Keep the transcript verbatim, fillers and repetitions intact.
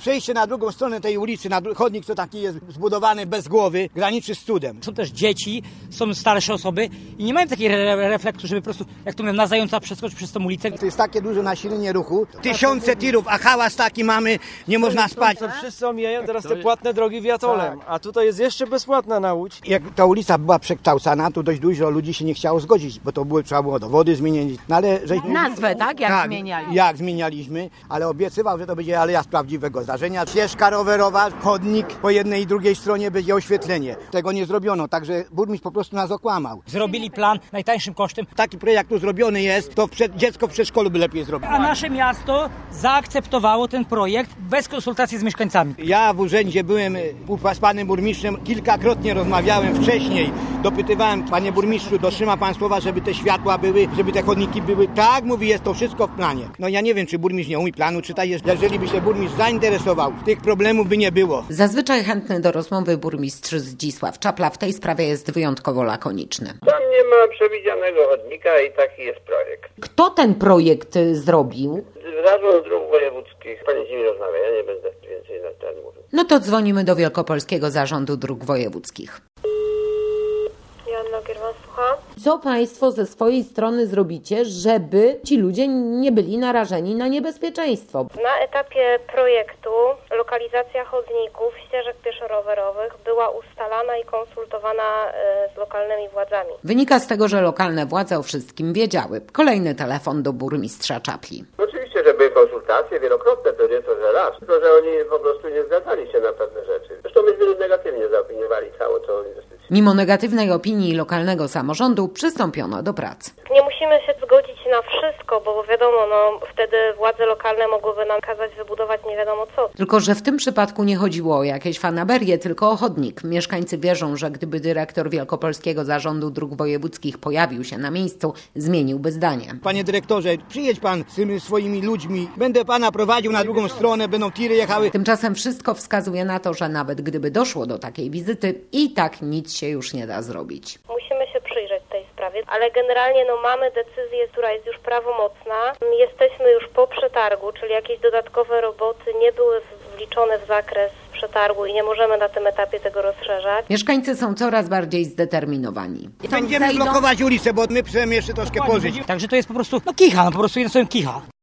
Przejście na drugą stronę tej ulicy, na chodnik, co taki jest zbudowany bez głowy, graniczy z cudem. Są też dzieci, są starsze osoby i nie mają takiej re reflektu, żeby po prostu, jak to mówię, na zająca przeskoczyć przez tą ulicę. To jest takie duże nasilenie ruchu. Tysiące tirów, a hałas taki mamy, nie można spać. To wszyscy omijają teraz te płatne drogi wiatolem, a tutaj jest jeszcze bezpłatna na Łódź. Jak ta ulica była przekształcana, to dość dużo ludzi się nie chciało zgodzić, bo to były, trzeba było dowody zmienić. No ale żeśmy... Nazwę, tak? Jak tak, zmieniali? Jak zmienialiśmy, ale obiecywał, że to będzie aleja z prawdziwego zdarzenia. Ścieżka rowerowa, chodnik, po jednej i drugiej stronie będzie oświetlenie. Tego nie zrobiono, także burmistrz po prostu nas okłamał. Zrobili plan najtańszym kosztem. Taki projekt tu zrobiony jest, to przed, dziecko w przedszkolu by lepiej zrobiło. A nasze miasto zaakceptowało ten projekt bez konsultacji z mieszkańcami. Ja w urzędzie byłem z panem burmistrzem, kilkakrotnie rozmawiałem wcześniej, dopytywałem, panie burmistrzu, dotrzyma pan słowa, żeby te światła były, żeby te chodniki były. Tak, mówi, jest to wszystko w planie. No ja nie wiem, czy burmistrz nie umie planu czytać, jeżeli by się burmistrz zainteresował, tych problemów by nie było. Zazwyczaj chętny do rozmowy burmistrz Zdzisław Czapla w tej sprawie jest wyjątkowo lakoniczny. Tam nie ma przewidzianego chodnika i taki jest projekt. Kto ten projekt zrobił? Zarząd Dróg Wojewódzkich. Pani z nimi rozmawia, ja nie będę więcej na ten mówił. No to dzwonimy do Wielkopolskiego Zarządu Dróg Wojewódzkich. Joanna Gierman, słucham. Co Państwo ze swojej strony zrobicie, żeby ci ludzie nie byli narażeni na niebezpieczeństwo? Na etapie projektu lokalizacja chodników, ścieżek pieszo-rowerowych była ustalana i konsultowana z lokalnymi władzami. Wynika z tego, że lokalne władze o wszystkim wiedziały. Kolejny telefon do burmistrza Czapli. Oczywiście, że były konsultacje wielokrotne, to nie to, że raz, tylko że oni po prostu nie zgadzali się na pewne rzeczy. Zresztą myśmy negatywnie zaopiniowali całą tą inwestycję. Mimo negatywnej opinii lokalnego samorządu przystąpiono do pracy. Nie musimy się zgodzić na wszystko, bo wiadomo, no wtedy władze lokalne mogłyby nam kazać wybudować nie wiadomo co. Tylko że w tym przypadku nie chodziło o jakieś fanaberie, tylko o chodnik. Mieszkańcy wierzą, że gdyby dyrektor Wielkopolskiego Zarządu Dróg Wojewódzkich pojawił się na miejscu, zmieniłby zdanie. Panie dyrektorze, przyjedź pan z tymi swoimi ludźmi, będę pana prowadził na drugą stronę, będą tiry jechały. Tymczasem wszystko wskazuje na to, że nawet gdyby doszło do takiej wizyty, i tak nic się już nie da zrobić. Musimy się przyjrzeć tej sprawie, ale generalnie no mamy decyzję, która jest już prawomocna. Jesteśmy już po przetargu, czyli jakieś dodatkowe roboty nie były wliczone w zakres przetargu i nie możemy na tym etapie tego rozszerzać. Mieszkańcy są coraz bardziej zdeterminowani. Będziemy blokować ulicę, bo my chcemy jeszcze troszkę pożyć. Także to jest po prostu, no kicha, no po prostu jeden sobie kicha.